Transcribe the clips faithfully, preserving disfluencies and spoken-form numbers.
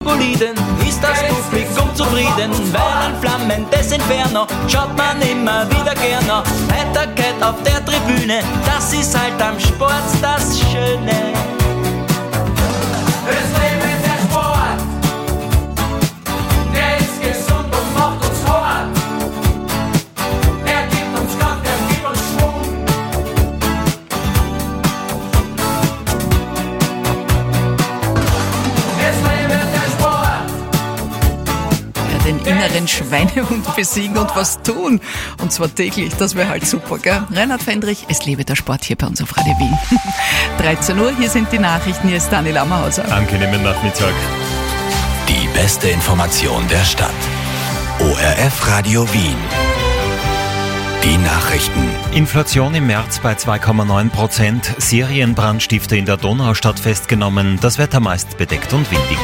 Boliden ist das Publikum zufrieden, weil ein flammendes Inferno schaut man immer wieder gerne. Heiterkeit auf der Tribüne, das ist halt am Sport das Schöne. Es lebe der Sport, der ist gesund und macht uns hart. Er gibt uns Kraft, er gibt uns Schwung. Es lebe der Sport. Ja, den inneren Schweinehund besiegen und was tun. Und zwar täglich, das wäre halt super, gell? Reinhard Fendrich, es lebe der Sport hier bei uns auf Radio Wien. dreizehn Uhr, hier sind die Nachrichten, hier ist Daniel Ammerhauser. Angenehmen Nachmittag. Die beste Information der Stadt. O R F Radio Wien. Die Nachrichten. Inflation im März bei zwei Komma neun Prozent. Serienbrandstifter in der Donaustadt festgenommen. Das Wetter meist bedeckt und windig.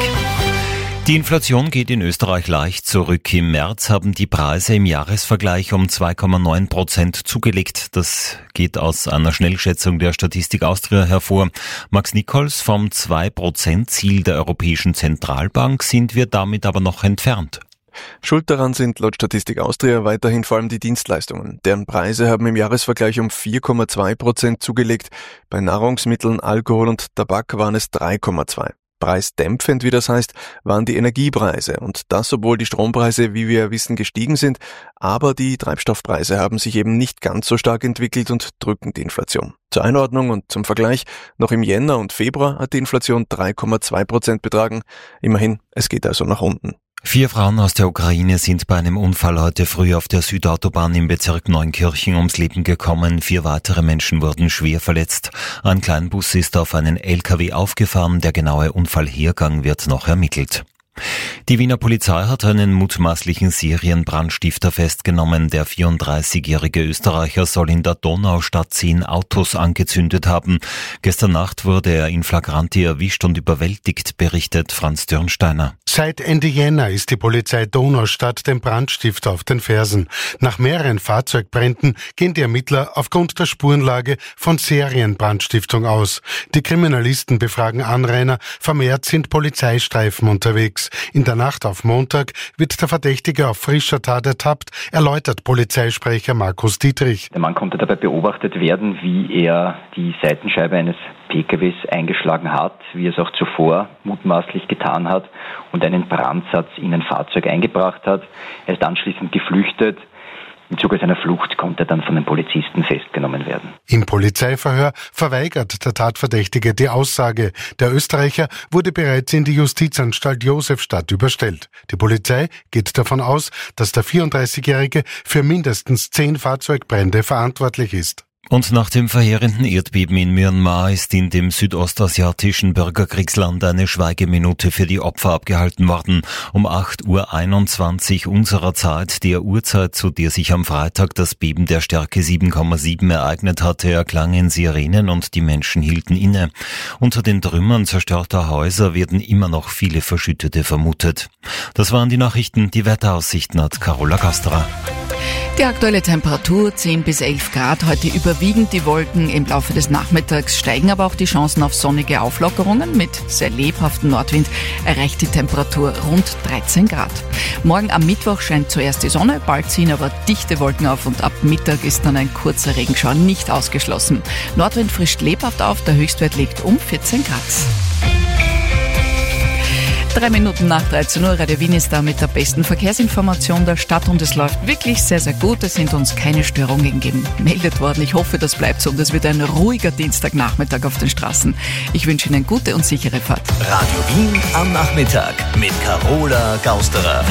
Die Inflation geht in Österreich leicht zurück. Im März haben die Preise im Jahresvergleich um zwei Komma neun Prozent zugelegt. Das geht aus einer Schnellschätzung der Statistik Austria hervor. Max Nichols, vom zwei Prozent Ziel der Europäischen Zentralbank sind wir damit aber noch entfernt. Schuld daran sind laut Statistik Austria weiterhin vor allem die Dienstleistungen. Deren Preise haben im Jahresvergleich um vier Komma zwei Prozent zugelegt. Bei Nahrungsmitteln, Alkohol und Tabak waren es drei Komma zwei. Preisdämpfend, wie das heißt, waren die Energiepreise. Und das, obwohl die Strompreise, wie wir wissen, gestiegen sind. Aber die Treibstoffpreise haben sich eben nicht ganz so stark entwickelt und drücken die Inflation. Zur Einordnung und zum Vergleich, noch im Jänner und Februar hat die Inflation drei Komma zwei Prozent betragen. Immerhin, es geht also nach unten. Vier Frauen aus der Ukraine sind bei einem Unfall heute früh auf der Südautobahn im Bezirk Neunkirchen ums Leben gekommen. Vier weitere Menschen wurden schwer verletzt. Ein Kleinbus ist auf einen L K W aufgefahren. Der genaue Unfallhergang wird noch ermittelt. Die Wiener Polizei hat einen mutmaßlichen Serienbrandstifter festgenommen. Der vierunddreißigjährige Österreicher soll in der Donaustadt zehn Autos angezündet haben. Gestern Nacht wurde er in Flagranti erwischt und überwältigt, berichtet Franz Dürnsteiner. Seit Ende Jänner ist die Polizei Donaustadt dem Brandstifter auf den Fersen. Nach mehreren Fahrzeugbränden gehen die Ermittler aufgrund der Spurenlage von Serienbrandstiftung aus. Die Kriminalisten befragen Anrainer, vermehrt sind Polizeistreifen unterwegs. In der Nacht auf Montag wird der Verdächtige auf frischer Tat ertappt, erläutert Polizeisprecher Markus Dietrich. Der Mann konnte dabei beobachtet werden, wie er die Seitenscheibe eines P K Ws eingeschlagen hat, wie er es auch zuvor mutmaßlich getan hat und einen Brandsatz in ein Fahrzeug eingebracht hat. Er ist anschließend geflüchtet. Im Zuge seiner Flucht konnte er dann von den Polizisten festgenommen werden. Im Polizeiverhör verweigert der Tatverdächtige die Aussage. Der Österreicher wurde bereits in die Justizanstalt Josefstadt überstellt. Die Polizei geht davon aus, dass der vierunddreißigjährige für mindestens zehn Fahrzeugbrände verantwortlich ist. Und nach dem verheerenden Erdbeben in Myanmar ist in dem südostasiatischen Bürgerkriegsland eine Schweigeminute für die Opfer abgehalten worden. Um acht Uhr einundzwanzig unserer Zeit, der Uhrzeit, zu der sich am Freitag das Beben der Stärke sieben Komma sieben ereignet hatte, erklangen Sirenen und die Menschen hielten inne. Unter den Trümmern zerstörter Häuser werden immer noch viele Verschüttete vermutet. Das waren die Nachrichten. Die Wetteraussichten hat Carola Gasterer. Die aktuelle Temperatur zehn bis elf Grad, heute überwiegend die Wolken. Im Laufe des Nachmittags steigen aber auch die Chancen auf sonnige Auflockerungen. Mit sehr lebhaftem Nordwind erreicht die Temperatur rund dreizehn Grad. Morgen am Mittwoch scheint zuerst die Sonne, bald ziehen aber dichte Wolken auf und ab Mittag ist dann ein kurzer Regenschauer nicht ausgeschlossen. Nordwind frischt lebhaft auf, der Höchstwert liegt um vierzehn Grad. Drei Minuten nach dreizehn Uhr, Radio Wien ist da mit der besten Verkehrsinformation der Stadt und es läuft wirklich sehr, sehr gut. Es sind uns keine Störungen gemeldet worden. Ich hoffe, das bleibt so und es wird ein ruhiger Dienstagnachmittag auf den Straßen. Ich wünsche Ihnen gute und sichere Fahrt. Radio Wien am Nachmittag mit Carola Gausterer.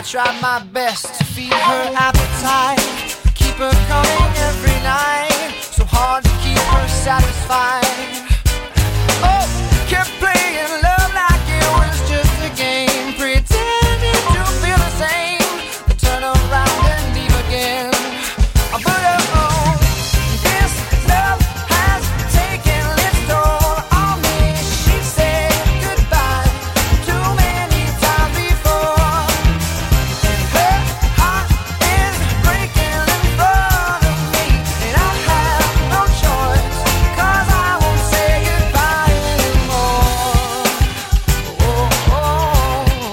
try my best to feed her appetite, keep her coming every night, so hard to keep her satisfied. Oh, kept playing love like it was just a game, pretending to feel the same, then turn around and leave again. But oh, this love has taken its toll on me. She said goodbye too many times before, and her heart is breaking in front of me, and I have no choice, 'cause I won't say goodbye anymore. Oh, oh, whoa,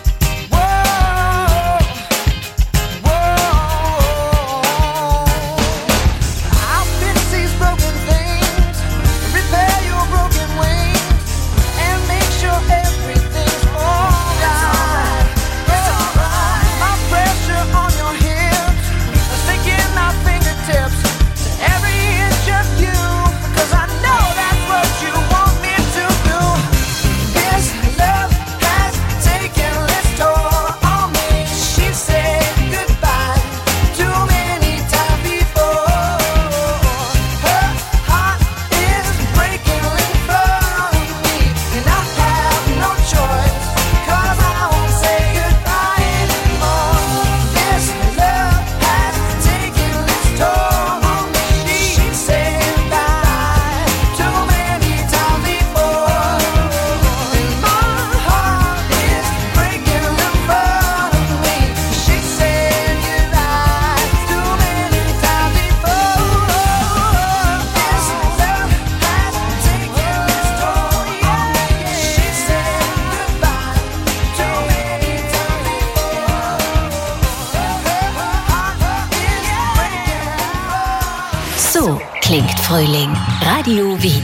whoa. I'll fix these broken things, repair your broken wings, and make sure everything's alright. It's alright. My pressure on your hips, sinking my fingertips to every inch of you, 'cause I know that's what you want me to do. This love has taken its toll on me. She said goodbye too many times before. Her heart is breaking in front of me, and I have no choice, 'cause I won't say goodbye anymore. This love has taken its toll on me. She said goodbye too many times before, and my heart is breaking in front of me. She said goodbye too many times before. This love has taken its toll on me. She said goodbye too many times before. Her heart is breaking in front. So klingt Frühling. Radio Wien.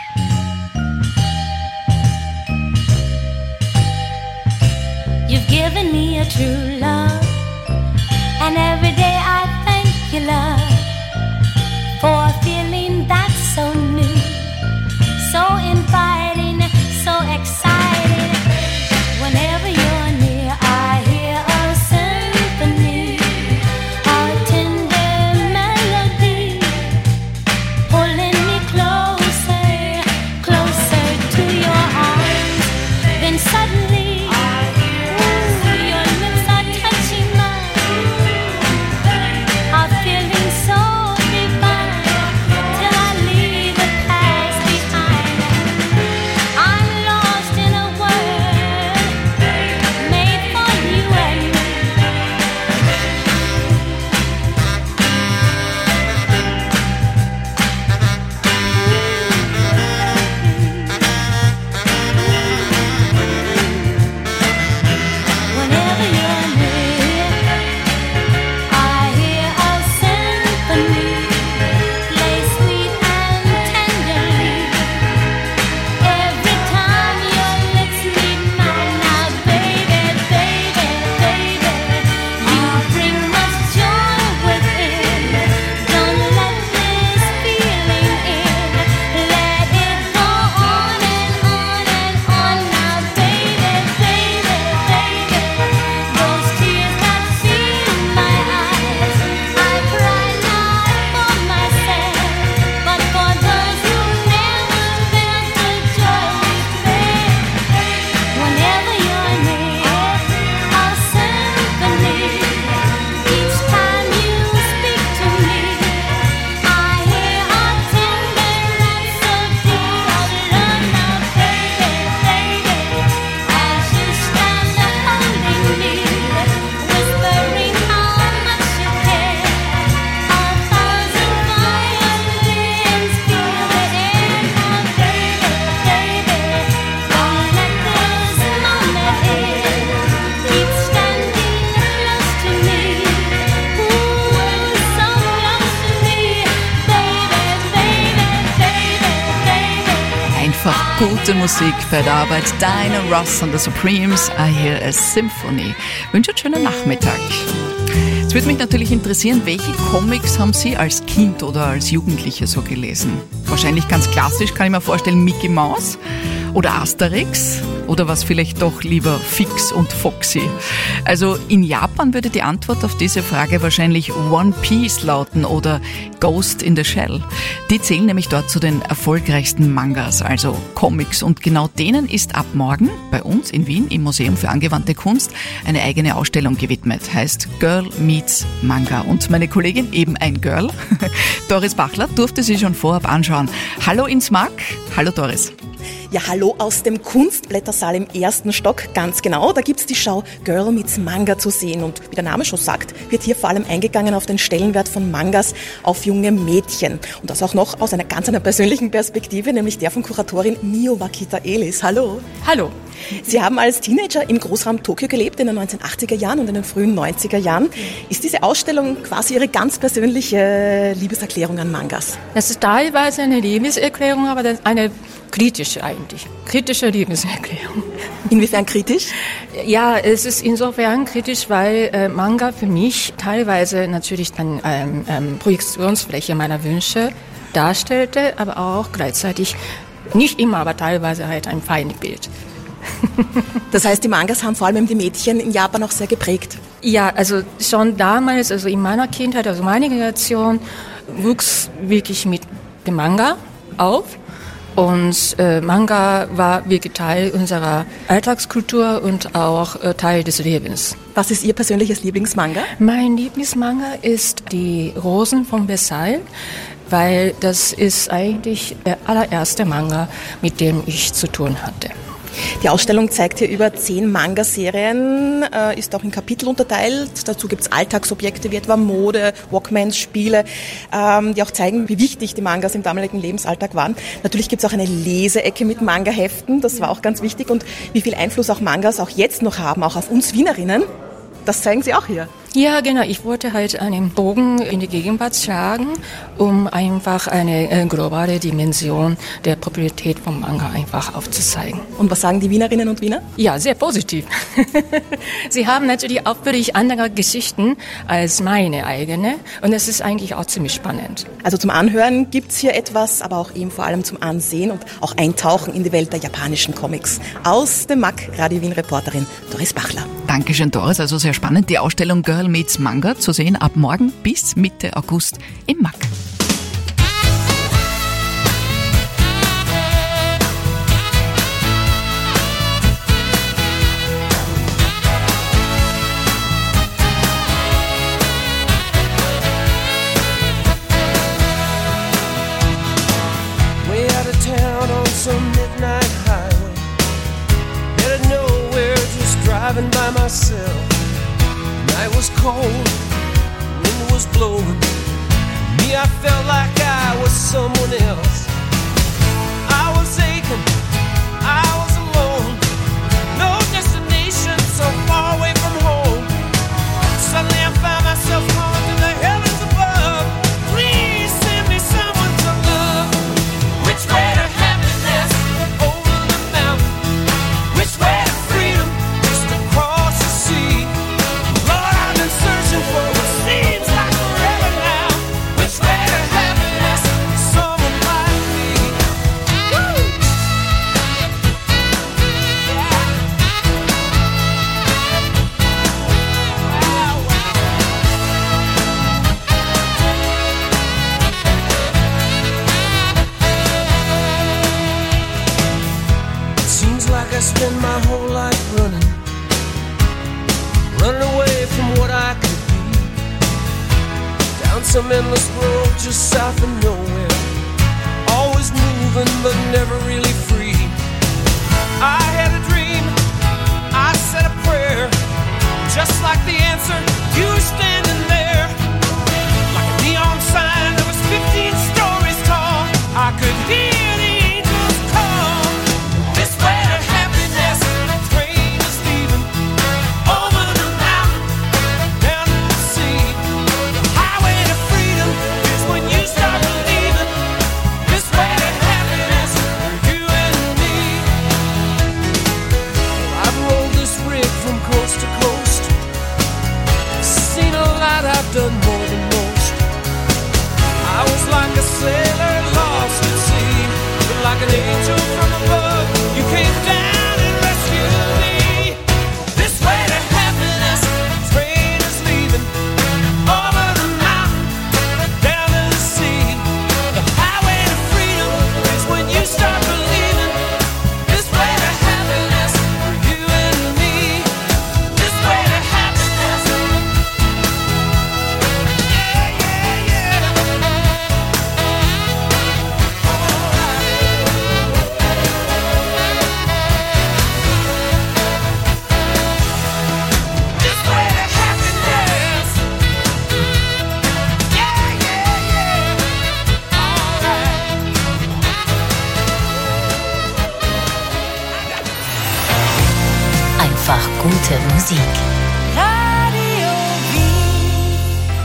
You've given me a true love, and every day I thank you, love, for a feeling that's so new, so inviting, so exciting. Whenever you're near, I hear a symphony, a tender melody, pulling me closer, closer to your arms. Then suddenly, ooh, your lips are touching mine, a feeling so divine, till I leave the past behind. I'm lost in a world made for you and me. Whenever you're near, I hear a symphony, play sweet and tenderly. Every time your lips meet mine, now baby, baby, baby, you bring much joy within. Don't let this feeling in, let it go on and on and on. Now baby, baby, baby, those tears that fill my eyes, I cry not for myself, but for those who never felt the joy we feel. Whenever you're near, a symphony. Each time you speak to me, I hear a tender rhapsody of love. Now baby, baby, as you stand holding me, whispering how much you care, a thousand violins fill the air. Now baby, baby, don't let this moment end. Keep standing close to me, ooh, so close to me, baby, baby, baby, baby. Einfach gute Musik bei der Arbeit. Diana Ross und the Supremes, I Hear a Symphony. Wünsche einen schönen Nachmittag. Es würde mich natürlich interessieren, welche Comics haben Sie als Kind oder als Jugendliche so gelesen? Wahrscheinlich ganz klassisch, kann ich mir vorstellen, Mickey Mouse. Oder Asterix? Oder was vielleicht doch lieber Fix und Foxy? Also in Japan würde die Antwort auf diese Frage wahrscheinlich One Piece lauten oder Ghost in the Shell. Die zählen nämlich dort zu den erfolgreichsten Mangas, also Comics. Und genau denen ist ab morgen bei uns in Wien im Museum für angewandte Kunst eine eigene Ausstellung gewidmet. Heißt Girl Meets Manga. Und meine Kollegin, eben ein Girl, Doris Bachler, durfte sie schon vorab anschauen. Hallo ins Mag. Hallo Doris. Ja, hallo aus dem Kunstblättersaal im ersten Stock, ganz genau. Da gibt's die Schau Girl Meets Manga zu sehen. Und wie der Name schon sagt, wird hier vor allem eingegangen auf den Stellenwert von Mangas auf junge Mädchen. Und das auch noch aus einer ganz einer persönlichen Perspektive, nämlich der von Kuratorin Mio Wakita Elis. Hallo. Hallo. Sie haben als Teenager im Großraum Tokio gelebt, in den neunzehnhundertachtziger Jahren und in den frühen neunziger Jahren. Ist diese Ausstellung quasi Ihre ganz persönliche Liebeserklärung an Mangas? Das ist teilweise eine Liebeserklärung, aber das ist eine kritische eigentlich. Kritische Liebeserklärung. Inwiefern kritisch? Ja, es ist insofern kritisch, weil äh, Manga für mich teilweise natürlich dann ähm, ähm, Projektionsfläche meiner Wünsche darstellte, aber auch gleichzeitig, nicht immer, aber teilweise halt ein Feindbild. Das heißt, die Mangas haben vor allem die Mädchen in Japan auch sehr geprägt? Ja, also schon damals, also in meiner Kindheit, also meine Generation, wuchs wirklich mit dem Manga auf. Und äh, Manga war wirklich Teil unserer Alltagskultur und auch äh, Teil des Lebens. Was ist Ihr persönliches Lieblingsmanga? Mein Lieblingsmanga ist die Rosen von Versailles, weil das ist eigentlich der allererste Manga, mit dem ich zu tun hatte. Die Ausstellung zeigt hier über zehn Manga-Serien, äh, ist auch in Kapitel unterteilt. Dazu gibt's Alltagsobjekte wie etwa Mode, Walkmans, Spiele, ähm, die auch zeigen, wie wichtig die Mangas im damaligen Lebensalltag waren. Natürlich gibt's auch eine Leseecke mit Manga-Heften, das war auch ganz wichtig. Und wie viel Einfluss auch Mangas auch jetzt noch haben, auch auf uns Wienerinnen, das zeigen Sie auch hier. Ja, genau. Ich wollte halt einen Bogen in die Gegenwart schlagen, um einfach eine äh, globale Dimension der Popularität von Manga einfach aufzuzeigen. Und was sagen die Wienerinnen und Wiener? Ja, sehr positiv. Sie haben natürlich auch völlig andere Geschichten als meine eigene und es ist eigentlich auch ziemlich spannend. Also zum Anhören gibt's hier etwas, aber auch eben vor allem zum Ansehen und auch Eintauchen in die Welt der japanischen Comics. Aus dem M A G, Radio Wien-Reporterin Doris Bachler. Dankeschön, Doris. Also sehr spannend. Die Ausstellung Girl Meets Manga zu sehen ab morgen bis Mitte August im M A G. Way out of town on some midnight highway, headed nowhere, just driving by myself. Night was cold, wind was blowing. Me, I felt like I was someone else. I was aching, I was alone. No destination, so far away from home. Suddenly I found myself calling to the heavens above. Please send me someone to love. Which way to happiness? Over the mountain. Which way to freedom? Just across the sea. Searching for what seems like forever now. Which way to happiness? Someone like me. Woo! Yeah. Wow, wow. It seems like I spend my whole life running. Running away from what I could be. Down some endless road just south of nowhere. Always moving but never really free. I had a dream, I said a prayer. Just like the answer, you were standing there. Like a neon sign that was fifteen stories tall. I could hear the angels call. This way to happiness, the train is leaving. Over the mountain, down to the sea. The highway to freedom is when you start believing. This way to happiness for you and me. I've rolled this rig from coast to coast. gute Musik. Radio Wien.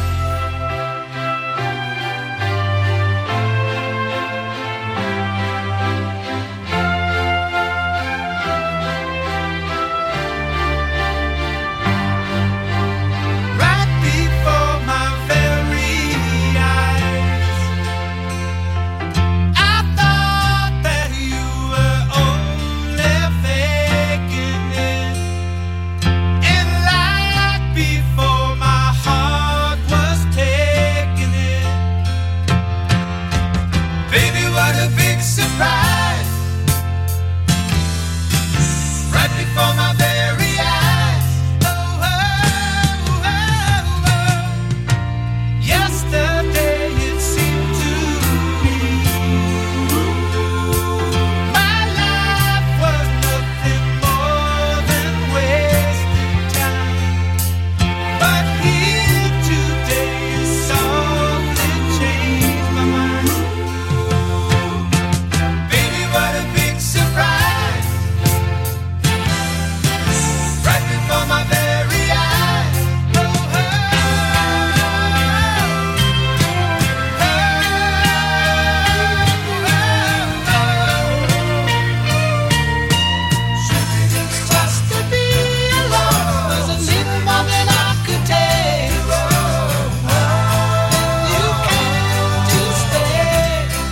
Right before my very eyes, I thought that you were only faking it. And right before my heart was taking it, baby, what a big surprise! Right before my very eyes. Oh, oh, oh, oh. Yesterday it seemed to me my life was nothing more than wasting time. But here today softly changed my mind. Baby, what a big surprise! Right before my very eyes. Oh, oh, oh, it's just to be alone. There's a little more than I could take. You came to stay.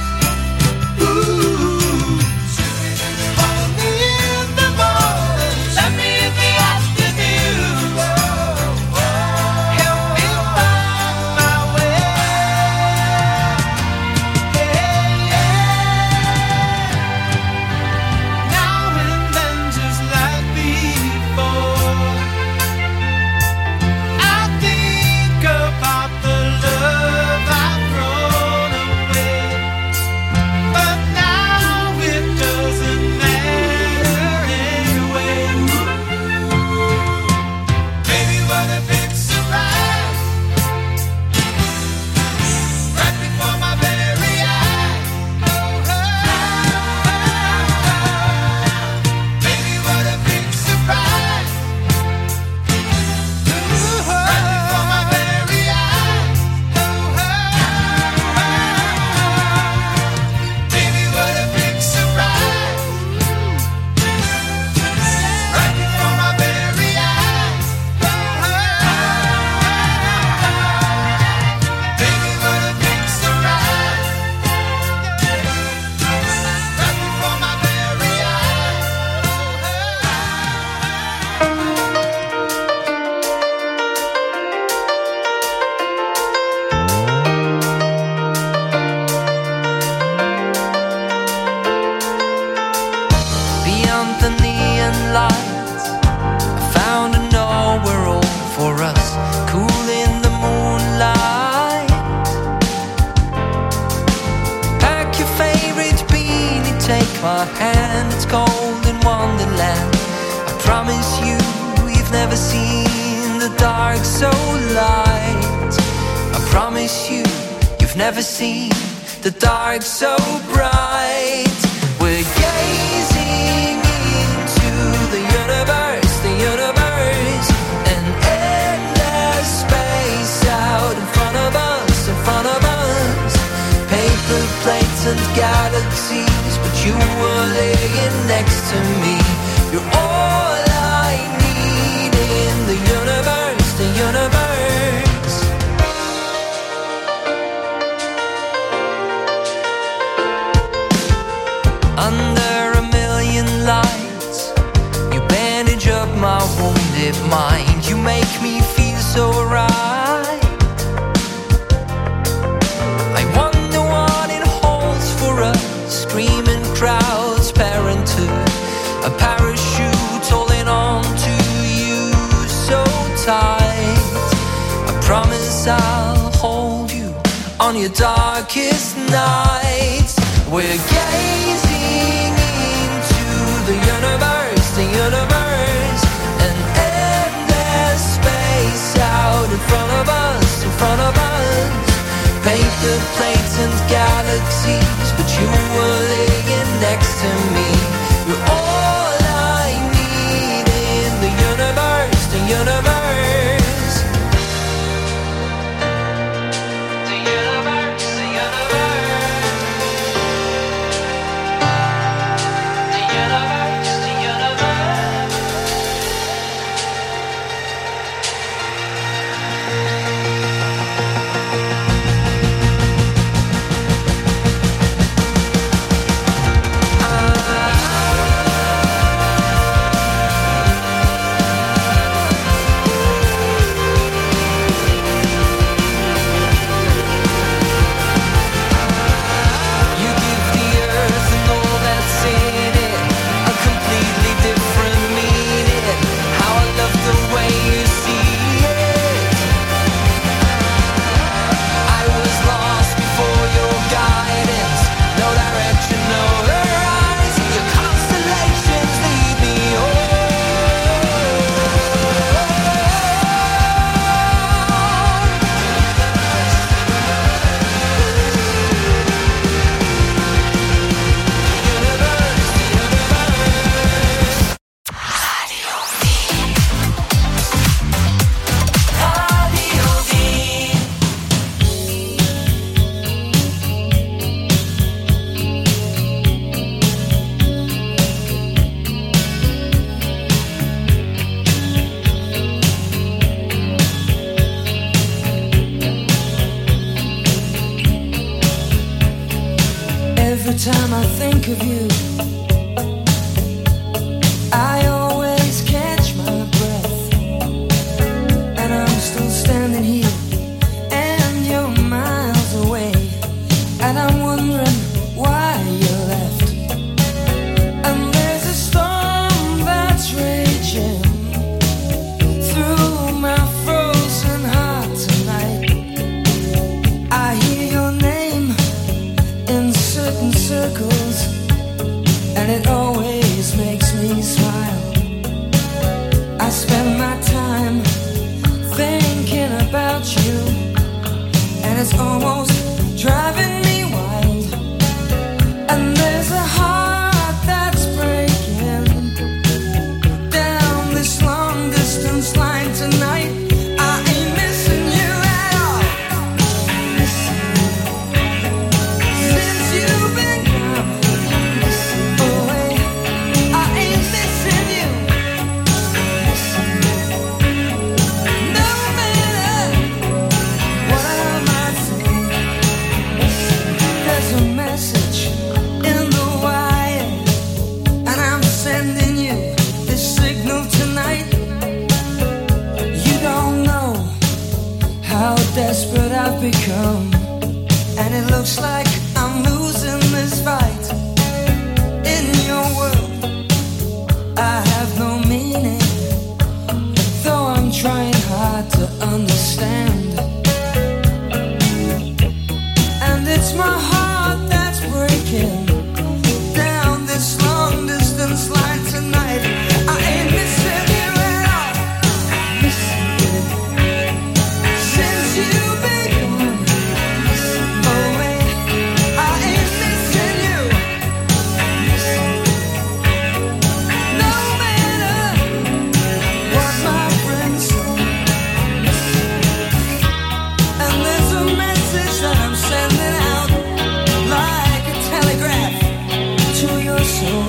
Ooh, hold me in the morning, let me in the afternoon. Help me find my way. Now and then, just like before, I think about the love I've thrown away. But now it doesn't matter anyway. Baby, what a big surprise! Right before my very eyes. Oh, oh, oh. Baby, what a big surprise! Ooh, right before my very eyes. Oh, oh, oh. Baby, what a big surprise! Right before my very eyes. Oh, oh, oh. Baby, what a big surprise! Right before my very eyes. Beyond the neon lights, I found a nowhere all for us, cool in the moonlight. Pack your favorite beanie, take my hand, it's cold in Wonderland. I promise you, we've never seen the dark so light. I promise you, you've never seen the dark so bright. We're gazing into the universe, the universe, an endless space out in front of us, in front of us. Paper plates and galaxies, but you were laying next to me. You're all I need in the universe, the universe. Under a million lights, you bandage up my wounded mind. You make me feel so right. I wonder what it holds for us. Screaming crowds, parenthood, a parachute holding on to you so tight. I promise I'll hold you on your darkest nights. We're gazing into the universe, the universe, an endless space out in front of us, in front of us. Paper plates and galaxies, but you were laying next to me. You're all I need in the universe. Every time I think of you, I always catch my breath, and I'm still standing here, and you're miles away, and I'm wondering why you left. And there's a storm that's raging through my frozen heart tonight. I hear your name in certain circles, and it always makes me smile. I spend my time thinking about you, and it's almost driving me wild. And there's a heart that's breaking down this long distance line tonight. I ain't missing you at all. Since you've been gone away, I ain't missing you. No matter what I might say, there's a message in the wire, and I'm sending you this signal tonight. You don't know how desperate I've become, and it looks like I'm losing this fight. In your world, I have no meaning, though I'm trying hard to understand. And it's my heart that's breaking down this long distance line tonight. I ain't missing you at all. Since you've been gone away, I ain't missing you. No matter what my friends say. And there's a message that I'm sending out like a telegraph to your soul.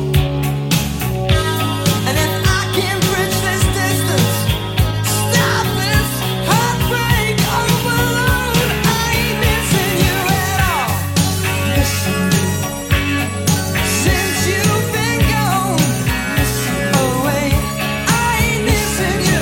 And if I can bridge this distance, stop this heartbreak overload, I ain't missing you at all. Since you've been gone away, I ain't missing you.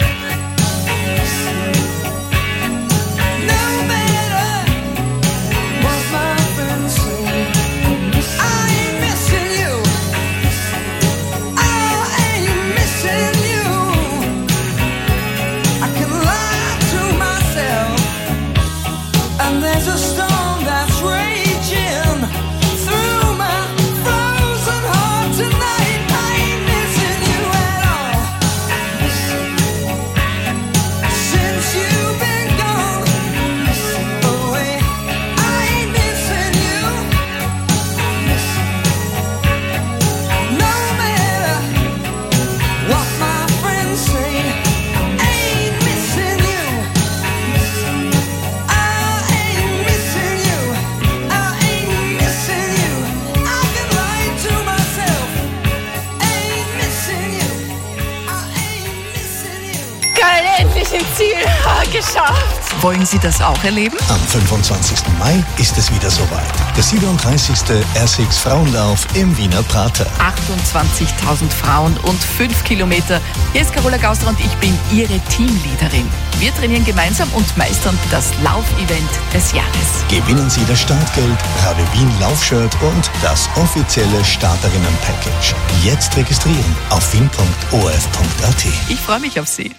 No matter what my friends say, I ain't missing you. I ain't missing you. I can lie to myself, and there's a storm that's raging through my frozen heart tonight. I ain't missing you at all. Since you've been gone away, I ain't missing you. No matter what my friends say, I ain't missing you. I ain't missing you. I ain't missing you. I can lie to myself. Ain't missing you. I ain't missing you. Geil, endlich im Ziel. Ah, geschafft. Wollen Sie das auch erleben? Am fünfundzwanzigsten Mai ist es wieder soweit. Der siebenunddreißigste R sechs Frauenlauf im Wiener Prater. achtundzwanzigtausend Frauen und fünf Kilometer. Hier ist Carola Gauster und ich bin Ihre Teamleaderin. Wir trainieren gemeinsam und meistern das Laufevent des Jahres. Gewinnen Sie das Startgeld, Radio Wien Laufshirt und das offizielle Starterinnen-Package. Jetzt registrieren auf wien punkt o r f punkt a t. Ich freue mich auf Sie.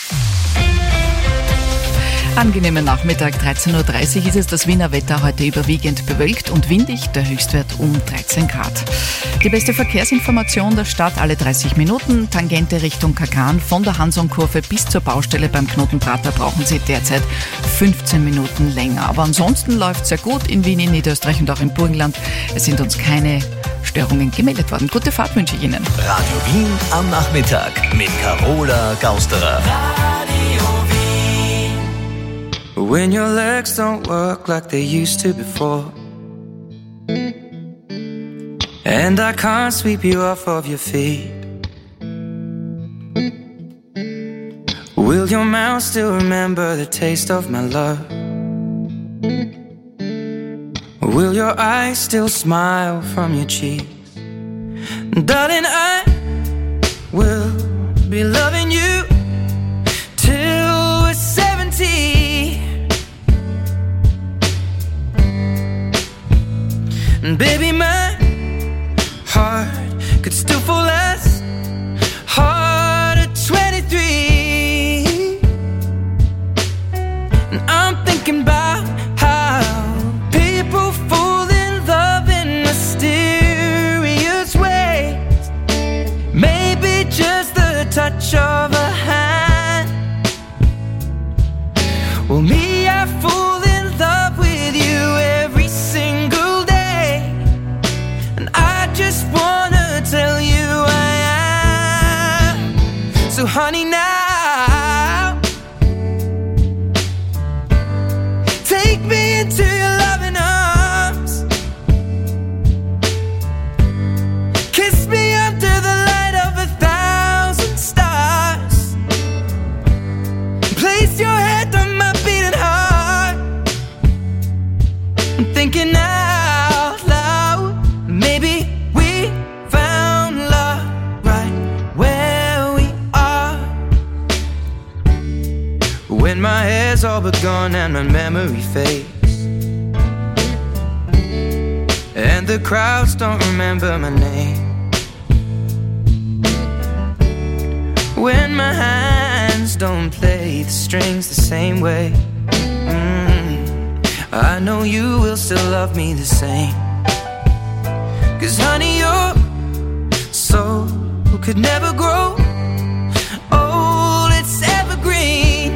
Angenehmer Nachmittag, dreizehn Uhr dreißig ist es. Das Wiener Wetter heute überwiegend bewölkt und windig, der Höchstwert um dreizehn Grad. Die beste Verkehrsinformation der Stadt alle dreißig Minuten. Tangente Richtung Kakan von der Hansonkurve bis zur Baustelle beim Knotenprater brauchen Sie derzeit fünfzehn Minuten länger. Aber ansonsten läuft sehr gut in Wien, in Niederösterreich und auch im Burgenland. Es sind uns keine Störungen gemeldet worden. Gute Fahrt wünsche ich Ihnen. Radio Wien am Nachmittag mit Carola Gausterer. When your legs don't work like they used to before, and I can't sweep you off of your feet, will your mouth still remember the taste of my love? Will your eyes still smile from your cheeks. Darling, I will be loving you till we're seventy. And baby, my heart could still fall as hard at twenty-three. And I'm thinking about how people fall in love in mysterious ways. Maybe just the touch of a hand. Well, me, I fall in love with you every single day. And I just wanna tell you I am. So honey, now take me into your loving arms. Kiss me under the light of a thousand stars. Place your head on my beating heart. I'm thinking out loud, maybe we found love right where we are. When my hair's all but gone and my memory fades, and the crowds don't remember my name. When my hands don't play the strings the same way, mm, I know you will still love me the same. Cause honey, your soul could never grow old, it's evergreen.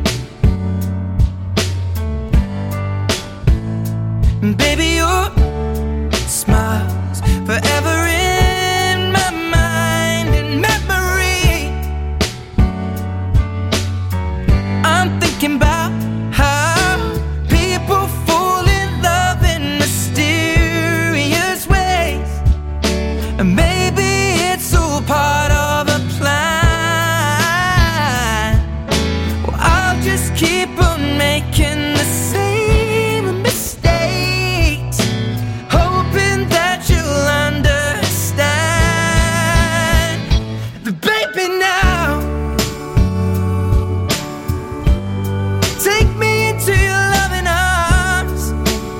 And baby, your smile's forever in my mind and memory. I'm thinking about how people fall in love in mysterious ways. And maybe it's all part of a plan. Well, I'll just keep on making the same mistakes, hoping that you'll understand. But baby, now take me into your loving arms.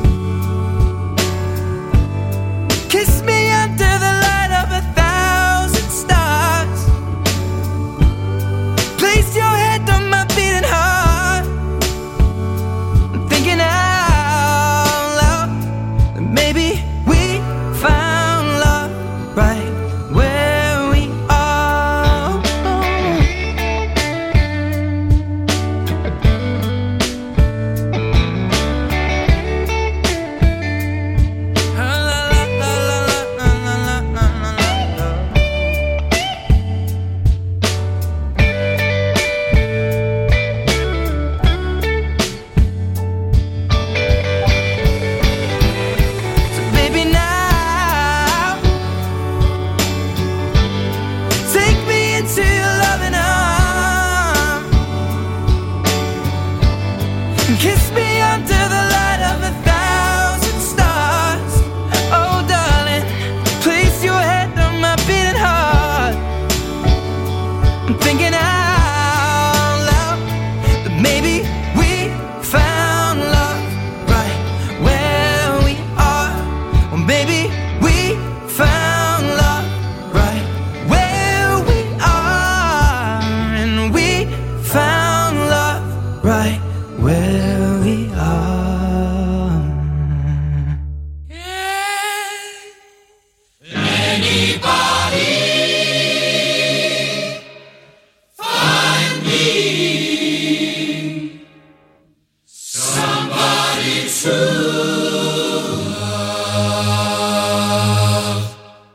Kiss me under the light of a thousand stars. Place your head on my beating heart. I'm thinking out loud that maybe we found love right where we are. So baby, now take me into your loving arms. Kiss me under the light of a thousand stars. Oh darling, place your head on my beating heart. I'm thinking out loud that maybe we found love right where we are. Or maybe we found love right where we are. And we found love right where we are. Anybody find me somebody to love?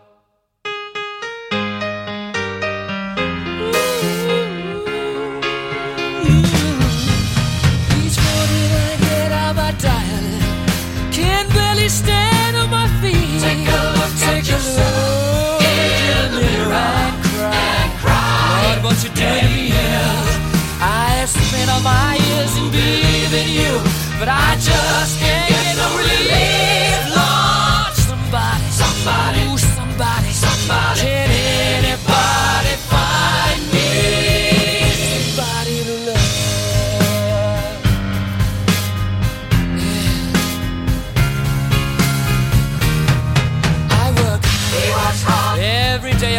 Each morning I get out my diary, can't barely stand on my feet. Take a look at Take a yourself look in the mirror and cry. and cry. Lord, what you done to me? I have spent all my years in believing you, but I just can't get no relief. Lord,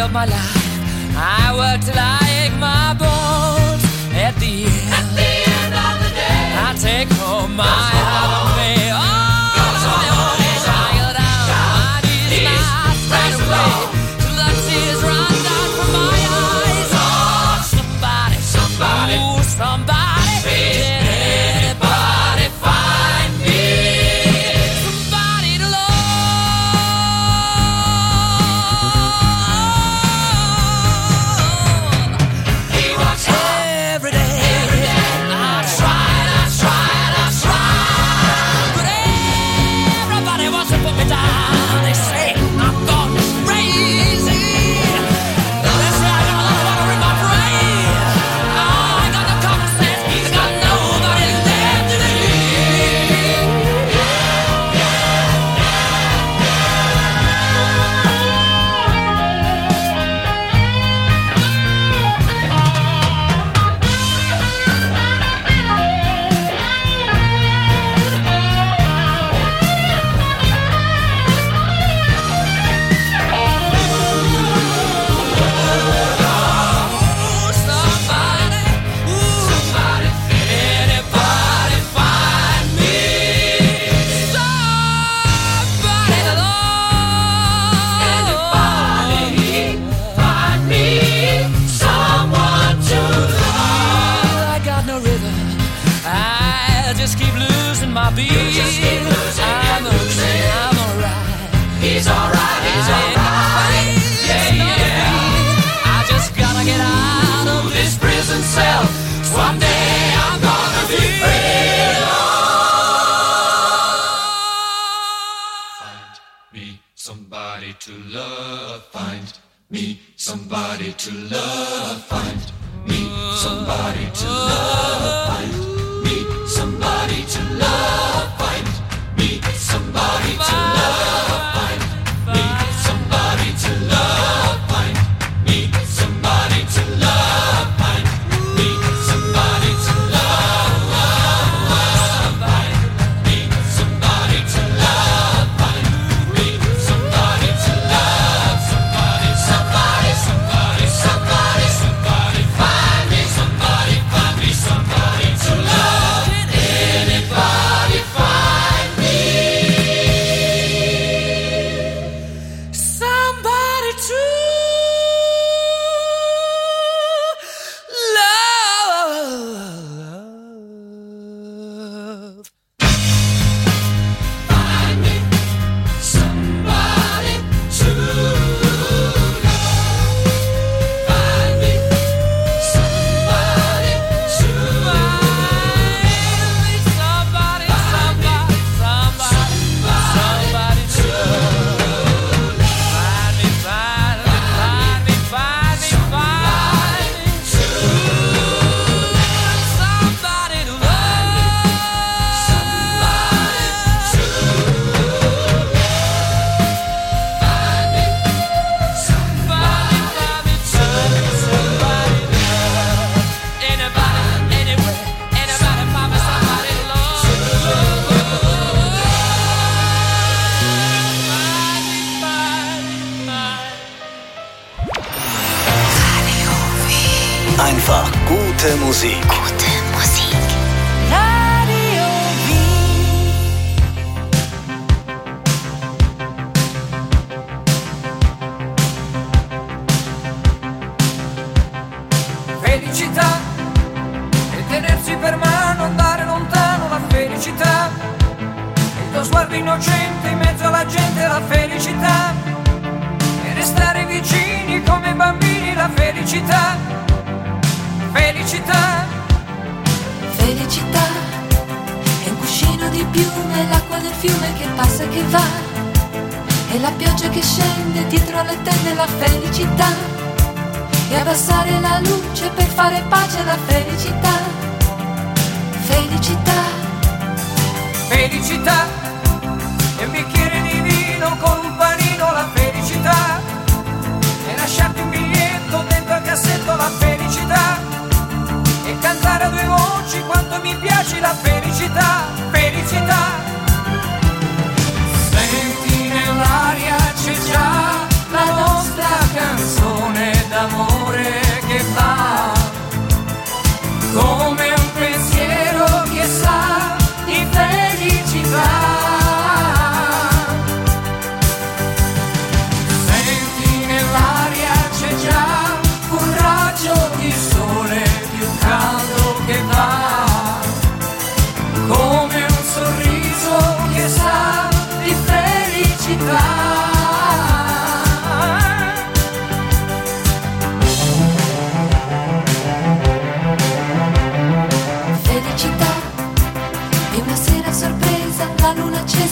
of my life. I work till I ache my bones. At the end, At the end of the day, I take home my heart of me. Oh, I go down, my knees, my straight away, till the tears run down from my eyes. Oh, somebody, somebody, ooh, somebody, can anybody find me? Somebody to love. He wants every day. Every day. I tried, I tried, I tried, but everybody wants to put me down. They say I'm gone crazy. They say I got a lot of water in my brain. Oh, I got no common sense. I got nobody left to believe. Ooh, somebody, ooh, somebody, anybody find me? Somebody to love. Anybody find me? Someone to love. I got no rhythm. I just keep losing my beat. You just keep losing. I'm okay, I'm alright. He's alright, he's alright. Yeah, yeah. I just gotta get out of this prison cell. Someday I'm gonna be free. Me somebody to love, find me somebody to love, find me somebody to love, find me somebody to love, find me somebody to love, find me somebody to love, find me somebody to love, find me somebody to love, find me somebody to love, find me somebody to love, somebody, somebody, somebody, somebody, somebody, find me somebody, find me somebody to love. Can anybody find me? Somebody to love. Find me somebody to love. Find me somebody to love. Somebody, somebody, somebody, somebody to love. Find me, find me, find me, find me, find me to love. Somebody to love. Somebody to love. Find me somebody, find me somebody, somebody to love. Anybody, anywhere, anybody find me somebody to love. Find me, find me, find me. Einfach gute Musik. Gute Musik. Radio Felicità e tenersi per mano, andare lontano, la felicità. Il tuo sguardo innocente in mezzo alla gente, la felicità. E restare vicini come bambini, la felicità. Felicità. Felicità è un cuscino di piume, l'acqua del fiume che passa e che va, e la pioggia che scende dietro le tende, la felicità, e abbassare la luce per fare pace, la felicità. Felicità. Felicità e un bicchiere di vino con un panino, la felicità. E lasciarti un biglietto dentro al cassetto, la felicità. E cantare a due voci quanto mi piace, la felicità. Felicità. Senti nell'aria c'è già la nostra canzone.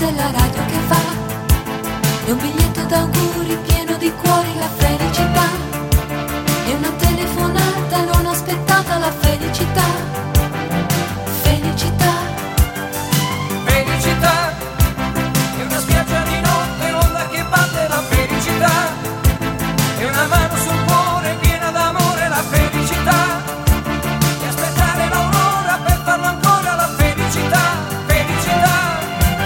della radio che va, è un biglietto d'auguri pieno di cuori, la felicità, è una telefonata non aspettata, la felicità, felicità, Felicità, è una spiaggia di notte, l'onda che batte, la felicità, è una mano sul cuore piena d'amore, la felicità, e aspettare l'aurora per farlo ancora, la felicità, felicità.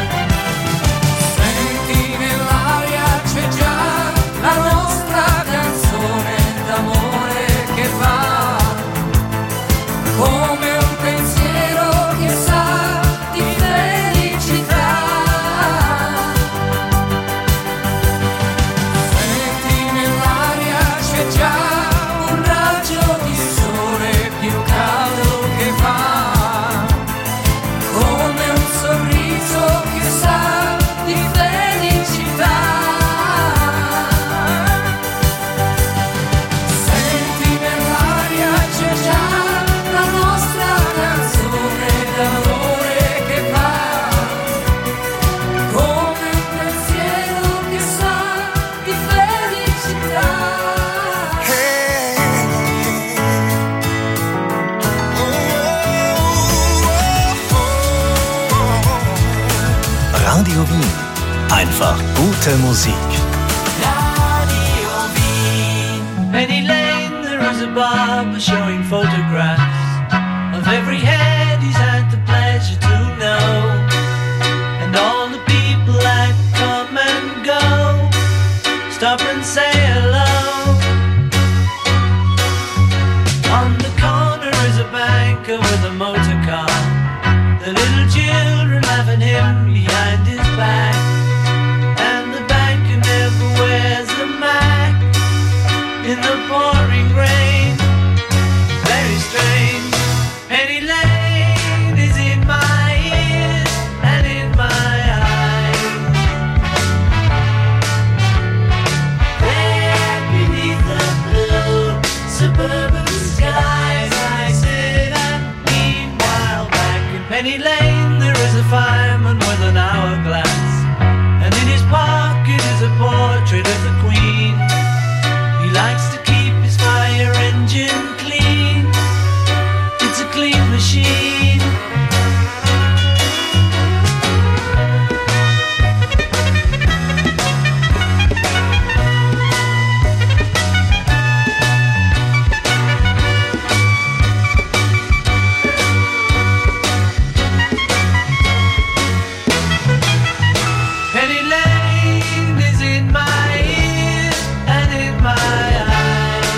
Senti nell'aria c'è già la nostra canzone d'amore che va, come un pensiero che sa di felicità. Senti nell'aria c'è già un raggio di sole più caldo che va, come un sorriso che sa di felicità. Senti nell'aria c'è già la nostra canzone d'amore che va, come un pensiero che sa di felicità. Radio Wien. Einfach gute Musik. Penny Lane, there is a barber showing photographs of every head he's had the pleasure to know, and all the people that come and go stop and say hello. On the corner is a banker with a motor car, the little children laughing him behind his back, and the banker never wears a Mac in the pouring rain. Very strange. Penny Lane is in my ears and in my eyes. There beneath the blue suburban skies, I sit and meanwhile back in Penny Lane there is a fireman with an hourglass, and in his pocket is a portrait of the Queen. He likes to keep his fire engine clean. It's a clean machine. Penny Lane is in my ears and in my eyes.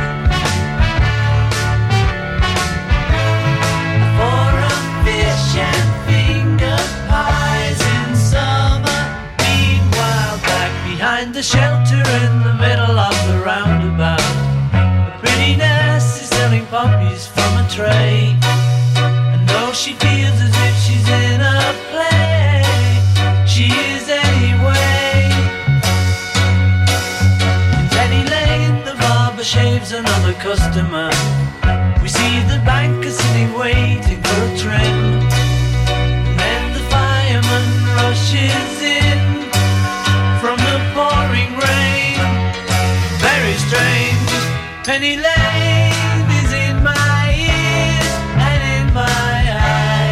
For a fish and finger pies in summer. Meanwhile, back behind the shelter in the middle of the roundabout, a pretty nurse is selling poppies from a tray. And though she feels as if she's in a play, she is anyway. In Penny Lane, the barber shaves another customer. We see the banker sitting waiting for a trim. And then the fireman rushes in from the pouring rain. Very strange. Penny Lane is in my ears and in my eyes.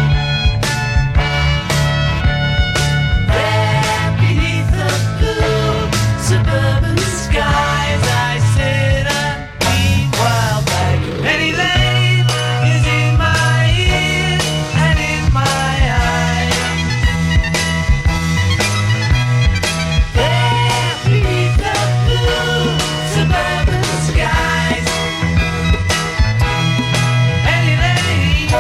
There beneath the blue suburban skies, I sit and meanwhile back. Penny Lane is in my ears and in my eyes. There beneath the blue suburban skies, Penny Lane.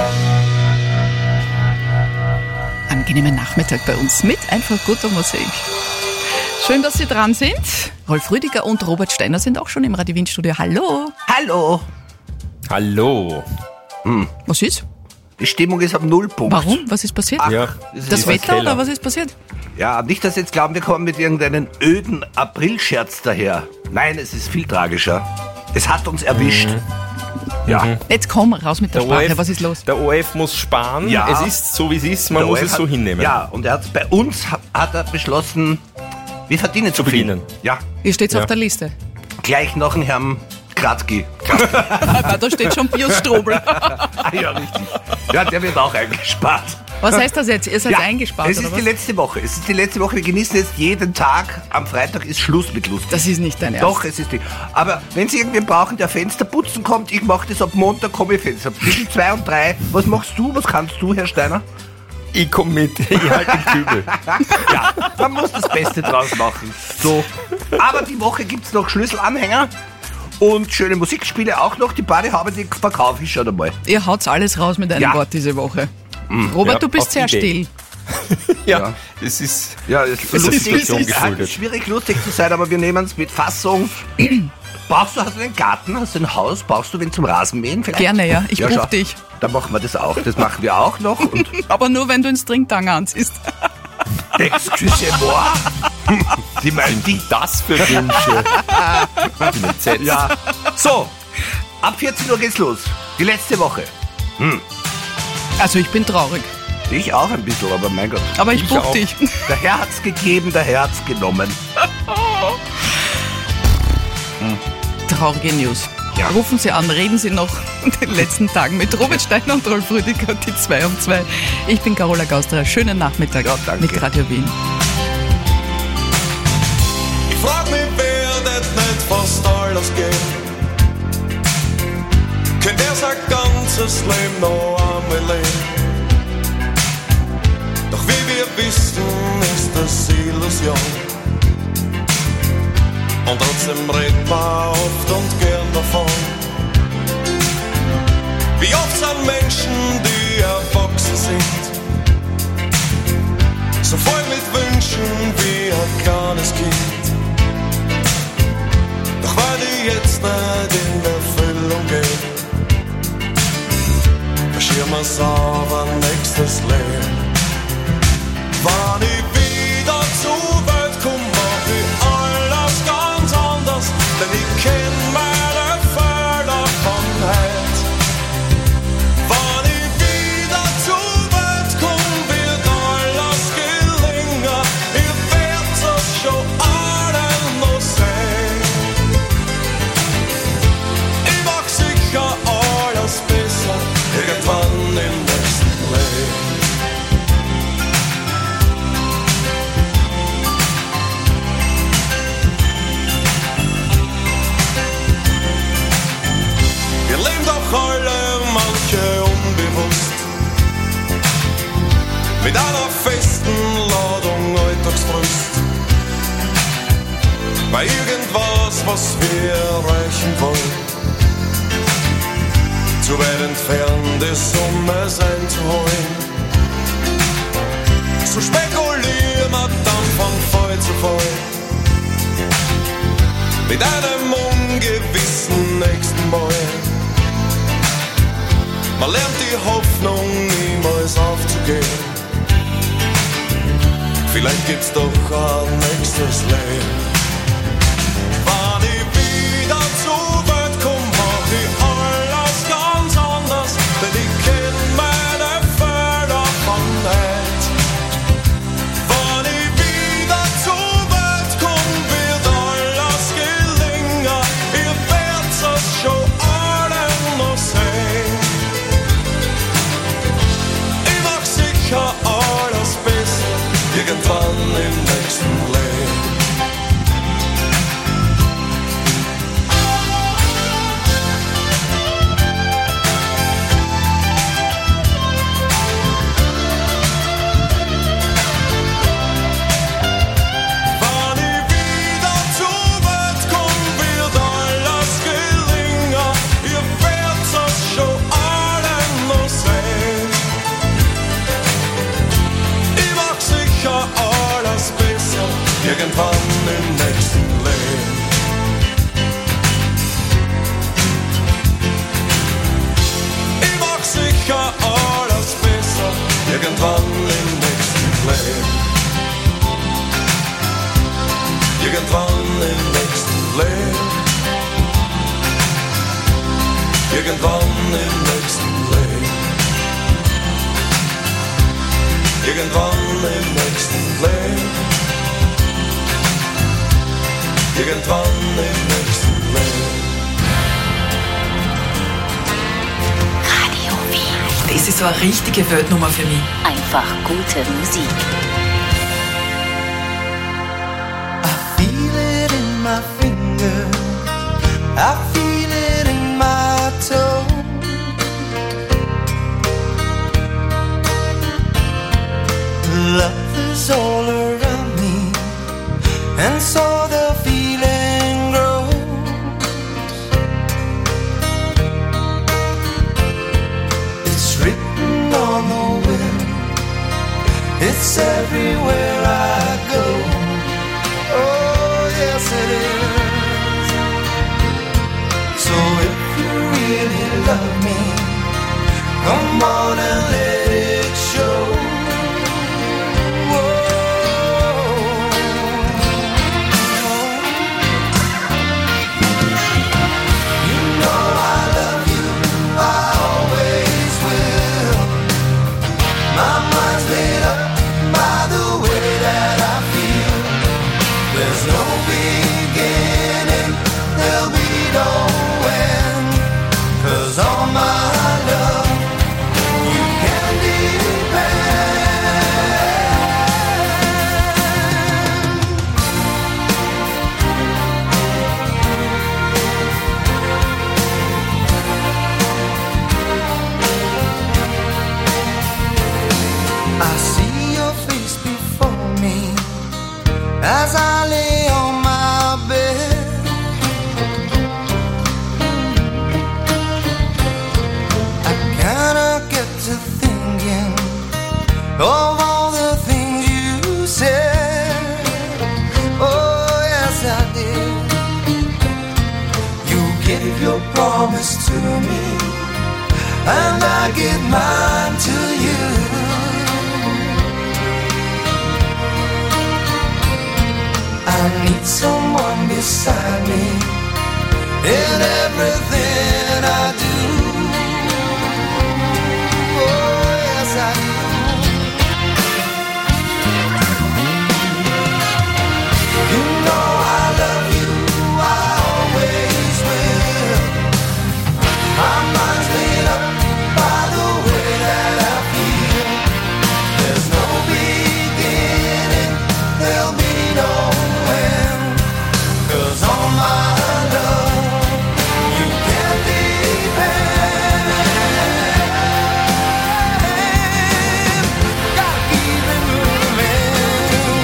Angenehmen Nachmittag bei uns mit einfach guter Musik. Schön, dass Sie dran sind. Rolf Rüdiger und Robert Steiner sind auch schon im Radio Wien Studio. Hallo. Hallo. Hallo. Hm. Was ist? Die Stimmung ist am Nullpunkt. Warum? Was ist passiert? Ach, Ja, das das ist Wetter Keller. oder was ist passiert? Ja, nicht, dass Sie jetzt glauben, wir kommen mit irgendeinem öden Aprilscherz daher. Nein, es ist viel tragischer. Es hat uns erwischt. Ja. Mhm. Jetzt komm, raus mit der, Der Sprache, O F was ist los? Der O F muss sparen. Ja. Es ist so, wie es ist. Man Der muss O F es so hat, hinnehmen. Ja, und er hat bei uns hat, hat er beschlossen, wir verdienen zu viel. Ja. Ihr steht's Ja. auf der Liste. Gleich nach dem Herrn Kratki. Da steht schon Pius Strobel. Ah, ja, richtig. Ja, der wird auch eingespart. Was heißt das jetzt? Ihr seid ja, eingespart, Es oder ist was? die letzte Woche. Es ist die letzte Woche. Wir genießen jetzt jeden Tag. Am Freitag ist Schluss mit lustig. Das ist nicht dein Ernst. Doch, es ist die. Aber wenn Sie irgendwen brauchen, der Fenster putzen kommt, ich mache das ab Montag, komme ich Fenster. Zwischen zwei und drei. Was machst du? Was kannst du, Herr Steiner? Ich komme mit. Ich halte den Kübel. Ja, man muss das Beste draus machen. So. Aber die Woche gibt es noch Schlüsselanhänger und schöne Musikspiele auch noch. Die Badehaube, die verkaufe ich schon einmal. Ihr haut's alles raus mit einem Ja. Wort diese Woche. Mhm. Robert, Ja, du bist auf sehr eBay. still. Ja, es ist, ja, es es ist lustig, Situation es ist halt geschuldet. schwierig lustig zu sein, aber wir nehmen es mit Fassung. Brauchst du, hast du einen Garten, hast du ein Haus, brauchst du wen zum Rasenmähen vielleicht? Gerne, ja. Ich buch schau. dich. Dann machen wir das auch. Das machen wir auch noch. Und Aber nur, wenn du einen Stringtang anziehst. Excusez-moi. Sie meinen die das für Wünsche? Ja. So, ab vierzehn Uhr geht's los. Die letzte Woche. Hm. Also ich bin traurig. Ich auch ein bisschen, aber mein Gott. Aber ich buch auch. dich. Der Herr hat's gegeben, der Herr hat's genommen. Hm. Traurige News. Ja. Rufen Sie an, reden Sie noch in den letzten Tagen mit Robert Steiner und Rolf Rüdiger, die zwei um zwei. Ich bin Carola Gaustrer. Schönen Nachmittag ja, danke. mit Radio Wien. Ich frag mich, wer das nicht fast alles geht. Könnt er sein ganzes Leben noch einmal leben? Doch wie wir wissen, ist das Illusion. Und trotzdem redet man oft und gern davon. Wie oft sind Menschen, die erwachsen sind, so voll mit Wünschen wie ein kleines Kind. Doch weil die jetzt nicht in Erfüllung gehen, verschieben wir's auf ein nächstes Leben. Wann ich wieder zur Welt komm, mach ich alles ganz anders, denn ich kenn meine Fehler von heute. Wann ich wieder zur Welt komm, wird alles gelingen, ihr werdet es schon alle noch sehen. Ich mach sicher alles besser, irgendwann im nächsten Leben. Wir leben doch alle manche unbewusst mit einer festen Ladung Alltagsfrust. Bei irgendwas, was wir erreichen wollen, zu weit entfernt ist, um es einzuholen. So spekulieren wir dann von Fall zu Fall mit einem ungewissen nächsten Mal. Man lernt die Hoffnung niemals aufzugeben. Vielleicht gibt's doch ein nächstes Leben. Wann ich wieder zur Welt komm, mach ich alles ganz anders, denn ich kenn meine Fehler von heute. Wann ich wieder zur Welt komm, wird alles gelingen, ihr werdt's es schon alle noch sehen. Ich mach sicher alles besser, irgendwann im nächsten Leben. Wann ich wieder zur Welt komm, wird alles gelingen, ihr werdt's es schon alle noch sehen. Ich mach sicher alles besser, irgendwann im nächsten Leben. Ich mach sicher alles besser, irgendwann im nächsten Leben. Irgendwann im nächsten Leben. Irgendwann irgendwann im nächsten Leben. Radio Wien. Das ist so eine richtige Weltnummer für mich. Einfach gute Musik. Feel it in my finger, I feel it in my toe. Love is all around me, and so the feeling grows. It's written on the wind, it's everywhere I go. Oh, yes it is. So if you really love me, come on and let it show. As I lay on my bed, I kinda get to thinking of all the things you said. Oh, yes, I did. You gave your promise to me, and I give mine to you. I need someone beside me in everything I do. Oh, yes, I do. You know I love you, I always will. My mind's made up by the way that I feel. There's no beginning, there'll be no end. 'Cause on my love you can depend. Gotta keep it moving.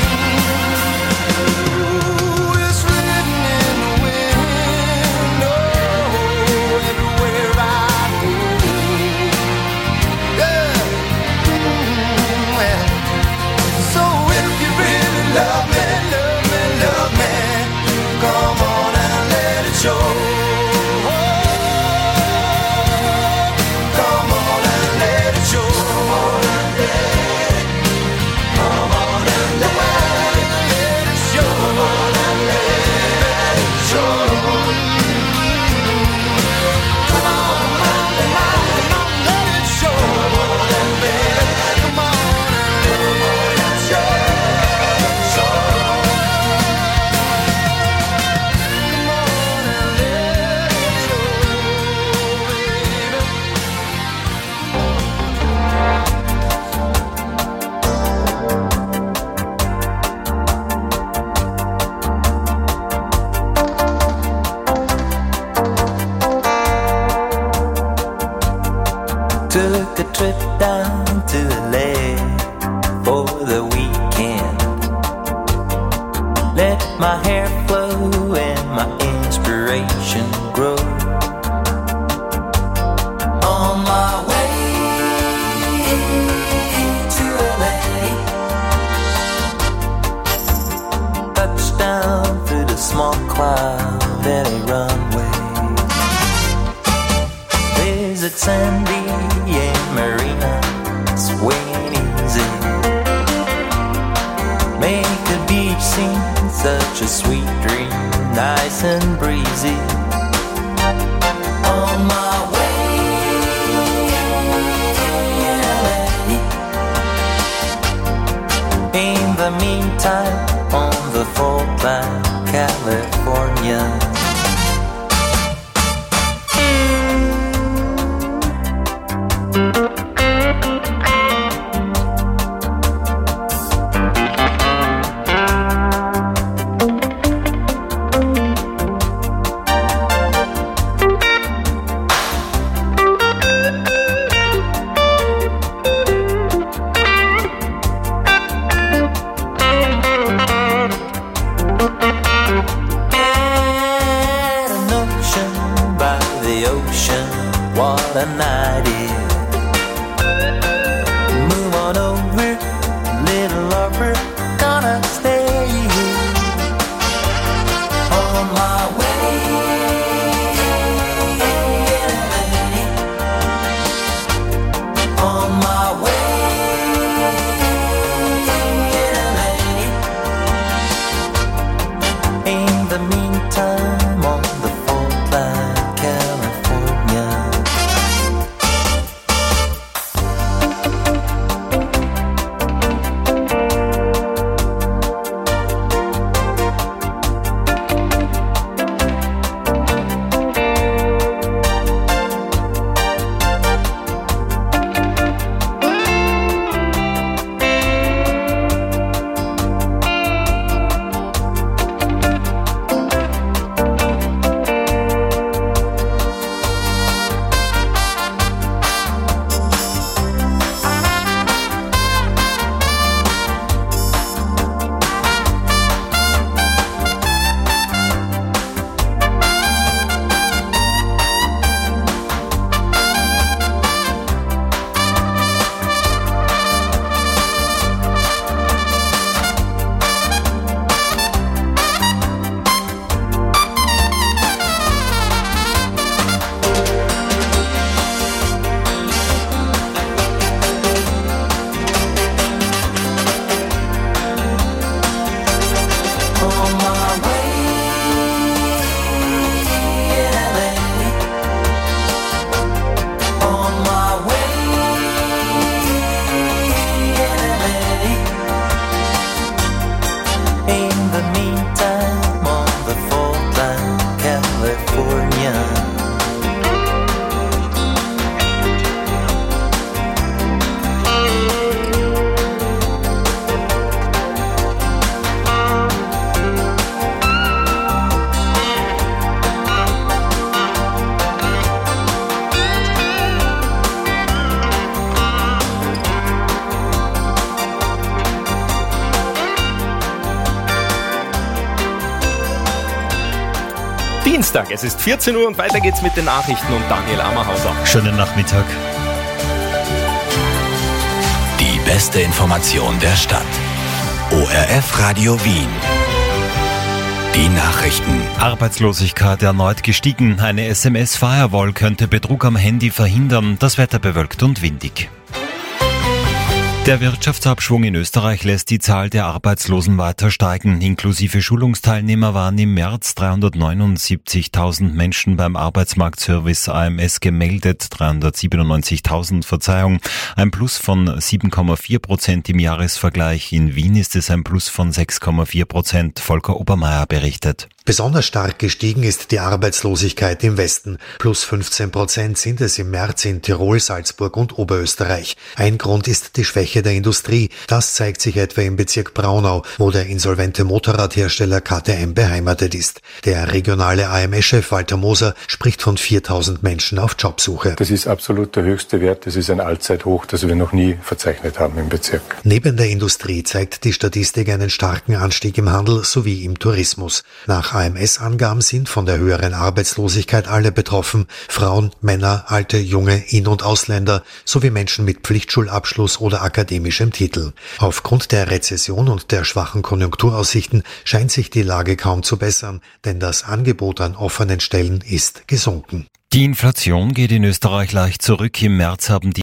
Ooh, it's written in the wind. Oh, everywhere I go. Yeah. Mm, well, so if you really love me, love me, love me, come on and let it show. Come on and let it show. Come on and let it show. Come on and let it show. Come on and let it show. Come on and let it, come on and let it show. Took a trip down to L A for the weekend. Let my hair flow and my inspiration grow. On my way to L A, touchdown through the small cloud at a runway. Visit Sandy and Marina, swing easy. Make the beach seem such a sweet dream, nice and breezy. On my way to L A. In the meantime, on the fault line, California. What a night is. Move on over, little lover, gonna stay here. On my way, on my way, in the meantime, on the fault line, California. Dienstag, es ist vierzehn Uhr und weiter geht's mit den Nachrichten und Daniel Ammerhauser. Schönen Nachmittag. Die beste Information der Stadt. O R F Radio Wien. Die Nachrichten. Arbeitslosigkeit erneut gestiegen. Eine S M S-Firewall könnte Betrug am Handy verhindern. Das Wetter bewölkt und windig. Der Wirtschaftsabschwung in Österreich lässt die Zahl der Arbeitslosen weiter steigen. Inklusive Schulungsteilnehmer waren im März dreihundertneunundsiebzigtausend Menschen beim Arbeitsmarktservice A M S gemeldet, dreihundertsiebenundneunzigtausend, Verzeihung, ein Plus von sieben Komma vier Prozent im Jahresvergleich. In Wien ist es ein Plus von sechs Komma vier Prozent, Volker Obermeier berichtet. Besonders stark gestiegen ist die Arbeitslosigkeit im Westen. Plus fünfzehn Prozent sind es im März in Tirol, Salzburg und Oberösterreich. Ein Grund ist die Schwäche der Industrie. Das zeigt sich etwa im Bezirk Braunau, wo der insolvente Motorradhersteller K T M beheimatet ist. Der regionale A M S-Chef Walter Moser spricht von viertausend Menschen auf Jobsuche. Das ist absolut der höchste Wert. Das ist ein Allzeithoch, das wir noch nie verzeichnet haben im Bezirk. Neben der Industrie zeigt die Statistik einen starken Anstieg im Handel sowie im Tourismus. Nach A M S-Angaben sind von der höheren Arbeitslosigkeit alle betroffen: Frauen, Männer, alte, junge, In- und Ausländer sowie Menschen mit Pflichtschulabschluss oder akademischem Titel. Aufgrund der Rezession und der schwachen Konjunkturaussichten scheint sich die Lage kaum zu bessern, denn das Angebot an offenen Stellen ist gesunken. Die Inflation geht in Österreich leicht zurück. Im März haben die